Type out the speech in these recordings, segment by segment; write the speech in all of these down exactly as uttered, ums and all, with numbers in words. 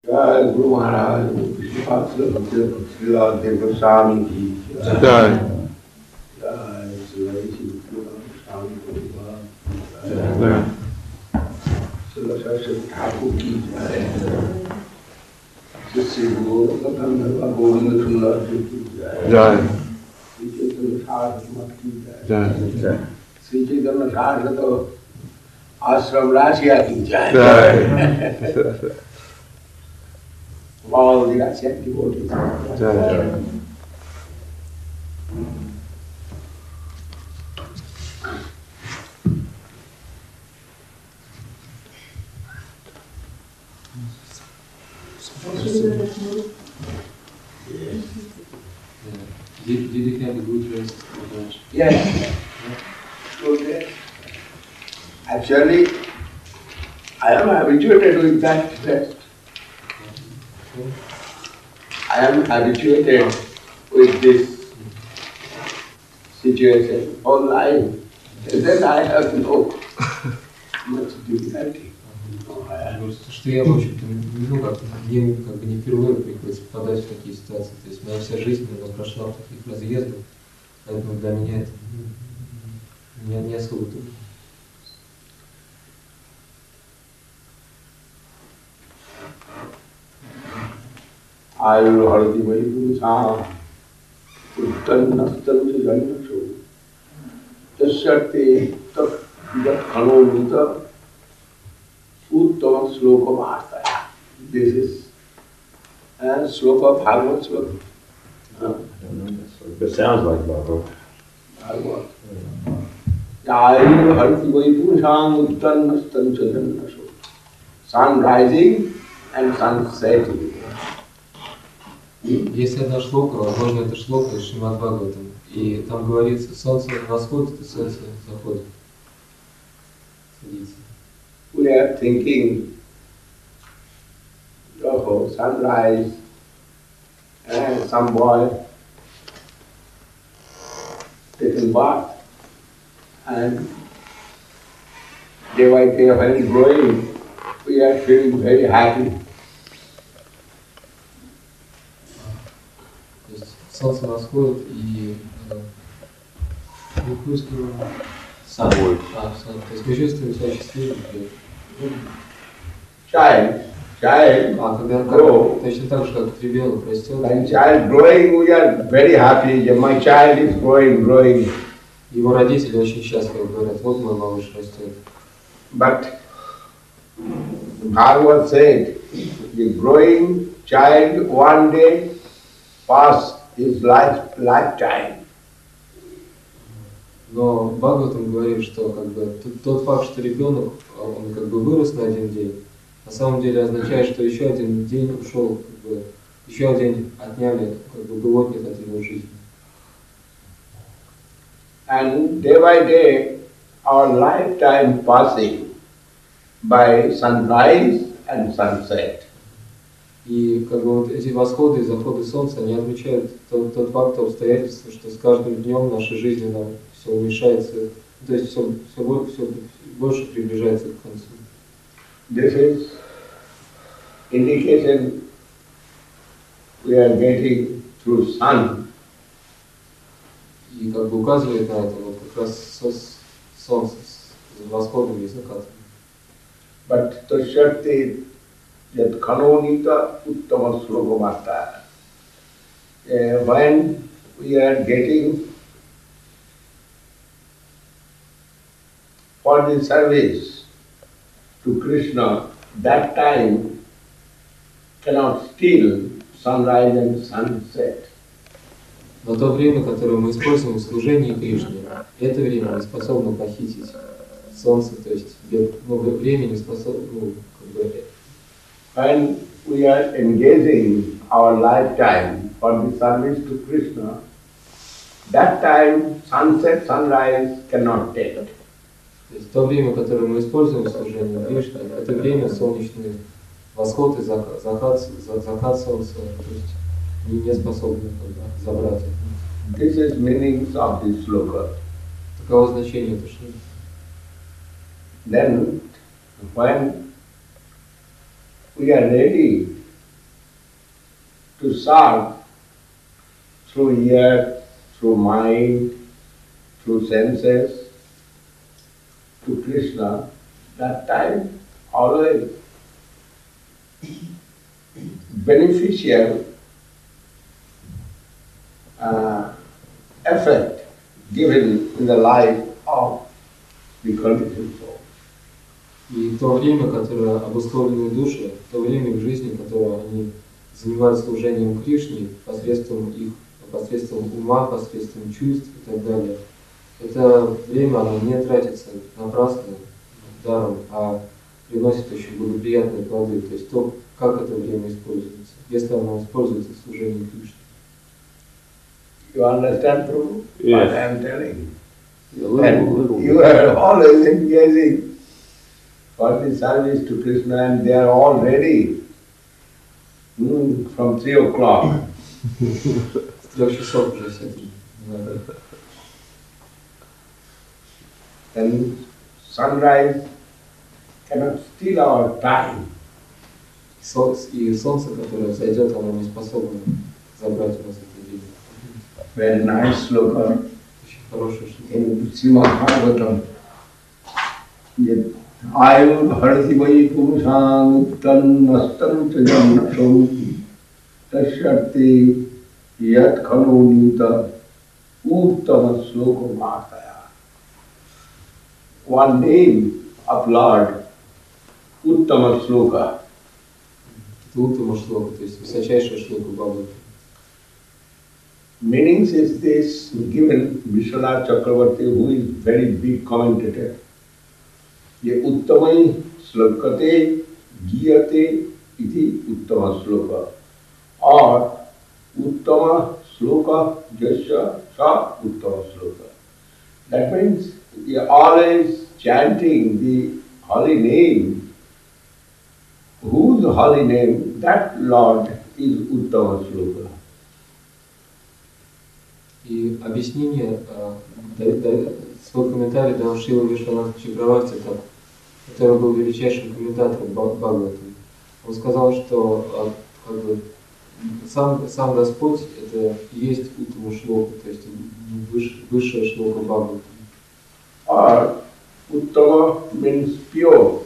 Jai Guru Maharaj, Shastra Srila Deva Swami Ji, Jai. Jai Srila Srila Swami Prabhupada, Jai. Srila Saraswati Thakur Ki Jai, Sri Guru Gandharva Govinda Sundar Ki Jai, Jai. Sri Chaitanya Saraswati Ki Jai, Jai. Jai. Sri Chaitanya Saraswati Ashram Rasya Ki Jai. Jai. All the Rasya devotees. Jai. Did, did you have a good rest? Yes. Good rest. Actually, I am habituated with that rest. I am habituated with this situation all life. And then I have no much difficulty. No, I have- Говорит, что я, в общем-то, ну, как, не, как бы не впервые приходится попадать в такие ситуации. То есть моя вся жизнь она прошла в таких разъездах, поэтому для меня это ну, не, не особо трудно. Ayur Harati Vaipurusha Uttanastan Jannasu Tasyate Tak Yat Khanomita Uttama Sloka Vartaya. This is a sloka of Bhagavad sloka. Uh, It sounds like Bhagavad. Bhagavad. Ayur Harati Vaipurusha Uttanastan Jannasu. Sun rising and sun setting. Есть одна шлока, возможно, это шлока из Шримад Бхагаватам, и там говорится, солнце восходит и солнце заходит. Садится. We are thinking, oh, sunrise, and some boy taking bath, and day by day when it's growing, we are feeling very happy. То есть солнце восходит и э, мы чувствуем сам. А, сам. То есть мы чувствуем себя счастливыми. Child, child, А когда grow. как, точно так же, как ребенок растет, When child growing, we are very happy. My child is growing, growing. его родители очень счастливы, говорят, вот мой малыш растет. But Bhagavad said, the growing child one day pass his life lifetime. Но Бхагаватам говорит, что как бы тот, тот факт, что ребенок, он как бы вырос на один день, на самом деле означает, что еще один день ушел, как бы, еще один отняли, как бы был отнят от его жизни. And day by day, our lifetime passing by sunrise and sunset. И как бы вот эти восходы и заходы солнца, они отмечают тот, тот факт, то обстоятельство, что с каждым днем наша жизнь она все уменьшается, то есть все, все, все больше приближается к концу. This is indication we are getting through sun. И как бы указывает на это вот как раз со, солнце с восходом и закатом. But Tashyati yat khanonita uttama slokamata. When we are getting for the service to Krishna, that time cannot steal sunrise and sunset. Но то время, которое мы используем в служении Кришне, это время не способно похитить солнце, то есть ну, время не способно, ну, как бы, When we are engaging our lifetime for the service to Krishna, that time sunset, sunrise cannot take. то есть то время, которое мы используем в служении Кришне, это время солнечный восход и закат, закат, закат солнца, то есть не, не способны как бы, забрать это. This is meaning of this sloka. Таково значение этой шлоки. Then when we are ready to serve through ear, through mind, through senses to Krishna, that time always beneficial uh, effect given in the life of the conditioned soul. И то время, которое обусловленные души, то время в жизни, которое они занимают служением Кришне посредством их, посредством ума, посредством чувств и так далее, это время оно не тратится напрасно, даром, а приносит очень благоприятные плоды. То есть то, как это время используется, если оно используется в служении Кришне. You understand, Prabhu? Yes. What I am telling you. A And little, little you are always engaging for the service to Krishna, and they are all ready mm, from three o'clock. С трех часов уже все это. Then sunrise cannot steal our time. Сол- И солнце, которое взойдет, оно не способно забрать у нас это время. Very nice sloka Очень хорошая штука. in Srimad Bhagavatam. Ayur bharati vai purusang uttan nastan tajannasam tashyarti yat khanu nita uttama sloka mataya. One name of Lord, Uttama Sloka. Это Уттама шлока, то есть высочайшая шлока Бхагавата. Meanings is this given Vishwanath Chakravarti, who is very big commentator. Ye uttamai slokate giyate iti uttama sloka. Or uttama sloka jasya sa uttama sloka. That means you are always chanting the holy name. Whose holy name? That Lord is uttama sloka. И объяснение, э, да- да- свой комментарий дал Шрила Вишванатха Чакраварти, так, который был величайшим комментатором Ба- Бхагавата. Он сказал, что э, как бы, сам, сам Господь это и есть Уттама шлока, то есть выш, высшая шлока Бхагавата. Or uttama means pure.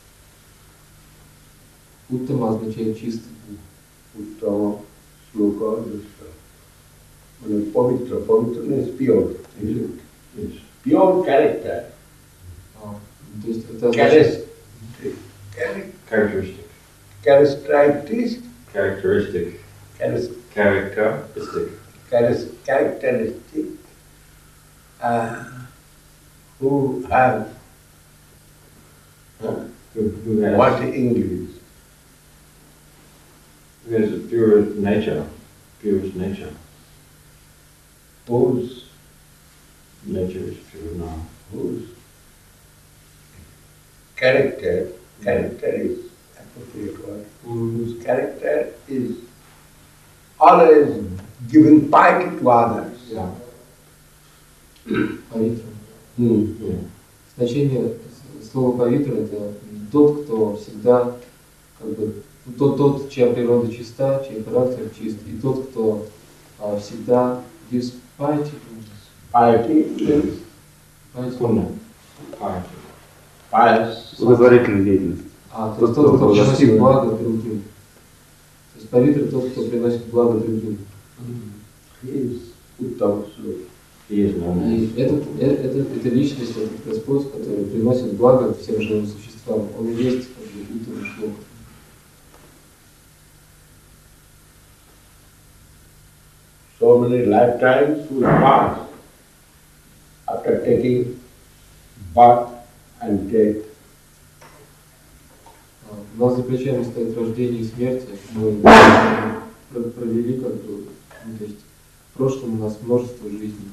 Уттама означает чистый. Uttama sloka jasya. Means pavitra. Pavitra means pure. Is it? It's pure character. А, то есть это означает Charis- Characteristic. Characteristic. Characteristic. Charis- Characteristic. charis- Characteristic. Uh, who have uh, Who, who has, what English? who has a pure nature. Purest nature. Whose Nature is pure now. whose character, character is appropriate word, whose character is always giving piety to others. Да. Павитра. Hmm. Yeah. Значение слова павитра это тот, кто всегда, как бы, тот, тот, чья природа чиста, чей характер чист, и тот, кто а, всегда gives piety. Piety means Piety. Puna. Piety. pious. Благотворительная деятельность. А, то Тот, есть тот, кто кто приносит благочестивый. благо другим. То есть павитра тот, кто приносит благо другим. He is Uttama Sloka. He is known И as. этот, э- этот, эта личность, этот Господь, который приносит благо всем живым существам, он и есть как бы Уттама шлока. So many lifetimes will pass after taking birth and death. А, У нас за плечами стоит рождение и смерть. Мы про- провели как бы, ну, то есть в прошлом у нас множество жизней.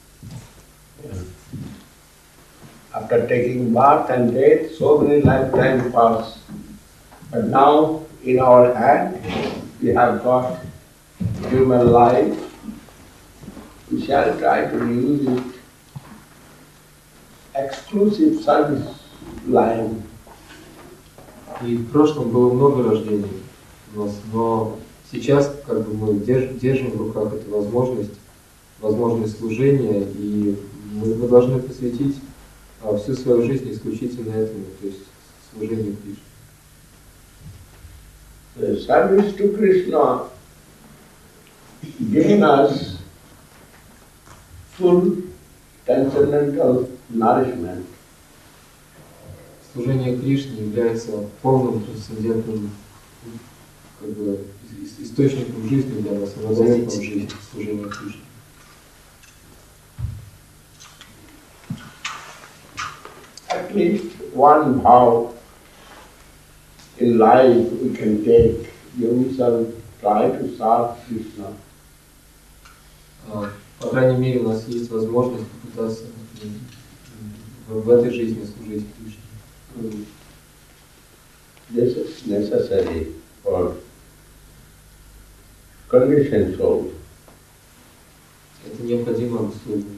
After taking birth and death, so many lifetimes pass. But now, in our hand, we have got human life. We shall try to use it exclusive service line. И в прошлом было много рождений у нас, но сейчас как бы мы держ, держим в руках эту возможность, возможность служения, и мы, мы должны посвятить а, всю свою жизнь исключительно этому, то есть служению Кришне. The service to Krishna giving us full transcendental nourishment. Служение Кришне является полным трансцендентным как бы, источником жизни для нас, оно дает нам жизнь, служение Кришне. At least one vow in life we can take. You shall try to serve Krishna. А, по крайней мере, у нас есть возможность попытаться в, в этой жизни служить Кришне. This is necessary for conditioned soul. Это необходимо обусловить